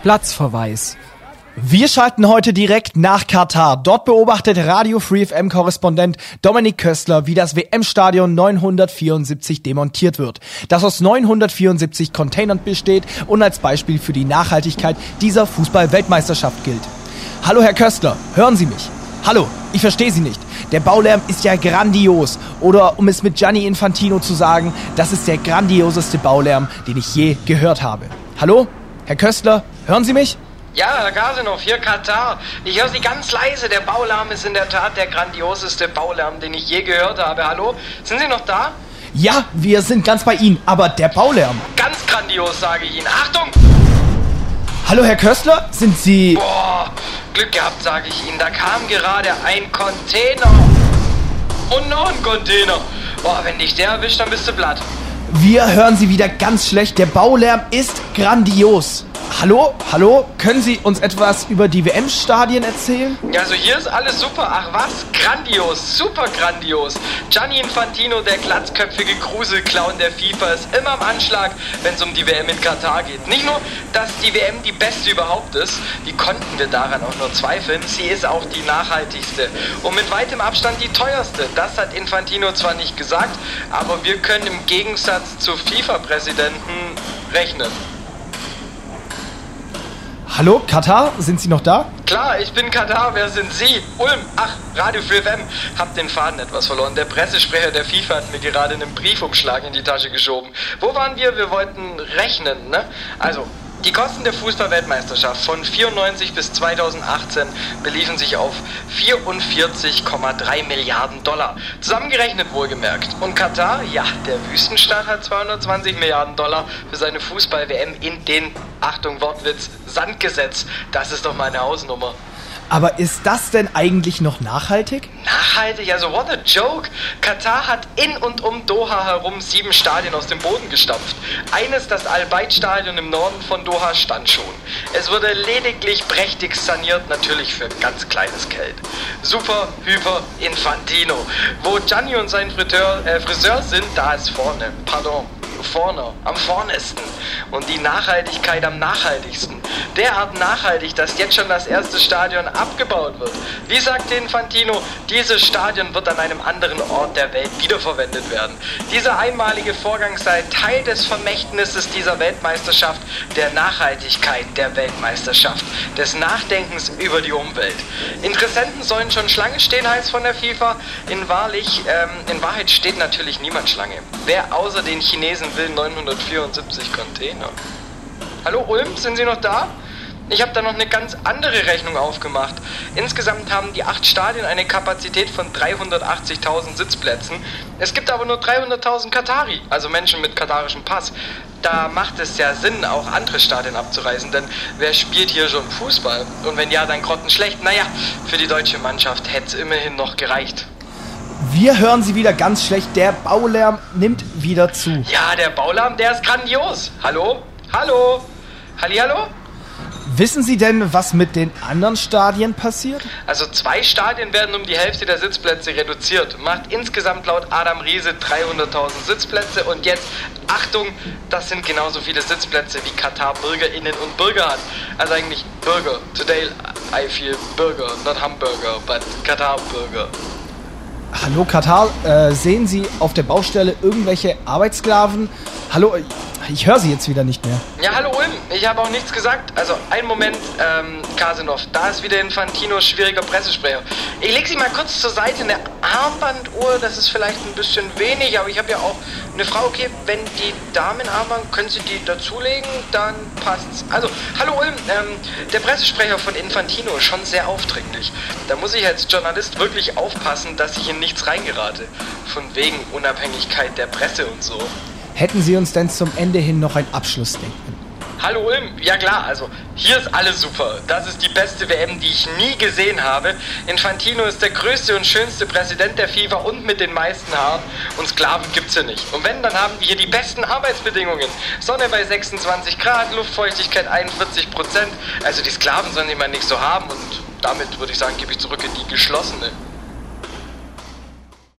Platzverweis. Wir schalten heute direkt nach Katar. Dort beobachtet Radio Free FM-Korrespondent Dominik Köstler, wie das WM-Stadion 974 demontiert wird, das aus 974 Containern besteht und als Beispiel für die Nachhaltigkeit dieser Fußball-Weltmeisterschaft gilt. Hallo Herr Köstler, hören Sie mich? Hallo, ich verstehe Sie nicht. Der Baulärm ist ja grandios. Oder um es mit Gianni Infantino zu sagen, das ist der grandioseste Baulärm, den ich je gehört habe. Hallo, Herr Köstler, hören Sie mich? Ja, Herr Gasinov, hier Katar. Ich höre Sie ganz leise. Der Baulärm ist in der Tat der grandioseste Baulärm, den ich je gehört habe. Hallo? Sind Sie noch da? Ja, wir sind ganz bei Ihnen, aber der Baulärm... Ganz grandios, sage ich Ihnen. Achtung! Hallo, Herr Köstler, sind Sie... Boah, Glück gehabt, sage ich Ihnen. Da kam gerade ein Container. Und noch ein Container. Boah, wenn dich der erwischt, dann bist du platt. Wir hören Sie wieder ganz schlecht. Der Baulärm ist grandios. Hallo? Hallo? Können Sie uns etwas über die WM-Stadien erzählen? Ja, also hier ist alles super. Ach was? Grandios. Super grandios. Gianni Infantino, der glatzköpfige Gruselclown der FIFA, ist immer am Anschlag, wenn es um die WM in Katar geht. Nicht nur, dass die WM die beste überhaupt ist, wie konnten wir daran auch nur zweifeln, sie ist auch die nachhaltigste und mit weitem Abstand die teuerste. Das hat Infantino zwar nicht gesagt, aber wir können im Gegensatz zu FIFA-Präsidenten rechnen. Hallo, Katar, sind Sie noch da? Klar, ich bin Katar, wer sind Sie? Ulm, ach, Radio Free FM. Hab den Faden etwas verloren. Der Pressesprecher der FIFA hat mir gerade einen Briefumschlag in die Tasche geschoben. Wo waren wir? Wir wollten rechnen, ne? Also, die Kosten der Fußball-Weltmeisterschaft von 94 bis 2018 beliefen sich auf 44,3 Milliarden Dollar. Zusammengerechnet wohlgemerkt. Und Katar, ja, der Wüstenstaat hat 220 Milliarden Dollar für seine Fußball-WM in den, Achtung, Wortwitz, Sand gesetzt. Das ist doch meine Hausnummer. Aber ist das denn eigentlich noch nachhaltig? Nachhaltig? Also what a joke. Katar hat in und um Doha herum 7 Stadien aus dem Boden gestampft. Eines, das Al-Bayt-Stadion im Norden von Doha, stand schon. Es wurde lediglich prächtig saniert, natürlich für ganz kleines Geld. Super, hyper, Infantino. Wo Gianni und sein Friseur sind, da ist vorne. Am vornesten. Und die Nachhaltigkeit am nachhaltigsten. Derart nachhaltig, dass jetzt schon das erste Stadion abgebaut wird. Wie sagte Infantino, dieses Stadion wird an einem anderen Ort der Welt wiederverwendet werden. Dieser einmalige Vorgang sei Teil des Vermächtnisses dieser Weltmeisterschaft, der Nachhaltigkeit der Weltmeisterschaft, des Nachdenkens über die Umwelt. Interessenten sollen schon Schlange stehen, heißt von der FIFA. In Wahrheit steht natürlich niemand Schlange. Wer außer den Chinesen will 974 Container? Hallo Ulm, sind Sie noch da? Ich habe da noch eine ganz andere Rechnung aufgemacht. Insgesamt haben die 8 Stadien eine Kapazität von 380.000 Sitzplätzen. Es gibt aber nur 300.000 Katari, also Menschen mit katarischem Pass. Da macht es ja Sinn, auch andere Stadien abzureißen, denn wer spielt hier schon Fußball? Und wenn ja, dann grottenschlecht. Naja, für die deutsche Mannschaft hätte es immerhin noch gereicht. Wir hören Sie wieder ganz schlecht. Der Baulärm nimmt wieder zu. Ja, der Baulärm, der ist grandios. Hallo? Hallo? Hallihallo? Wissen Sie denn, was mit den anderen Stadien passiert? Also 2 Stadien werden um die Hälfte der Sitzplätze reduziert. Macht insgesamt laut Adam Riese 300.000 Sitzplätze. Und jetzt, Achtung, das sind genauso viele Sitzplätze, wie Katar BürgerInnen und Bürger hat. Also eigentlich Bürger. Today I feel Burger, not Hamburger, but Katar Burger. Hallo Katar, sehen Sie auf der Baustelle irgendwelche Arbeitssklaven? Hallo, ich höre Sie jetzt wieder nicht mehr. Ja, hallo Ulm, ich habe auch nichts gesagt. Also, einen Moment, Gasinov, da ist wieder Infantinos schwieriger Pressesprecher. Ich lege Sie mal kurz zur Seite. Eine Armbanduhr, das ist vielleicht ein bisschen wenig, aber ich habe ja auch eine Frau. Okay, wenn die Damenarmband, können Sie die dazulegen, dann passt's. Also, hallo Ulm, der Pressesprecher von Infantino ist schon sehr aufdringlich. Da muss ich als Journalist wirklich aufpassen, dass ich in nichts reingerate. Von wegen Unabhängigkeit der Presse und so. Hätten Sie uns denn zum Ende hin noch ein Abschlussstatement? Hallo Ulm, ja klar, also hier ist alles super. Das ist die beste WM, die ich nie gesehen habe. Infantino ist der größte und schönste Präsident der FIFA und mit den meisten Haaren. Und Sklaven gibt's hier nicht. Und wenn, dann haben wir hier die besten Arbeitsbedingungen. Sonne bei 26 Grad, Luftfeuchtigkeit 41%. Also die Sklaven sollen die mal nicht so haben. Und damit würde ich sagen, gebe ich zurück in die geschlossene.